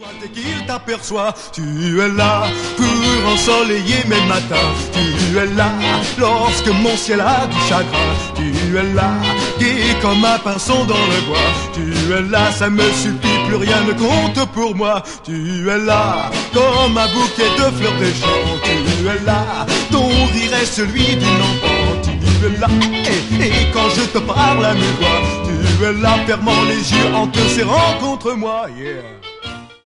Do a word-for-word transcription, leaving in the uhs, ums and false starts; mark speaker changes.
Speaker 1: Dès qu'il t'aperçoit, tu es là pour ensoleiller mes matins. Tu es là lorsque mon ciel a du chagrin. Tu es là, gai comme un pinson dans le bois. Tu es là, ça me suffit, plus rien ne compte pour moi. Tu es là, comme un bouquet de fleurs des champs. Tu es là, ton rire est celui d'une enfant. Tu es là, et, et quand je te parle à mi-voix, tu es là, fermant les yeux en te serrant contre moi. Yeah.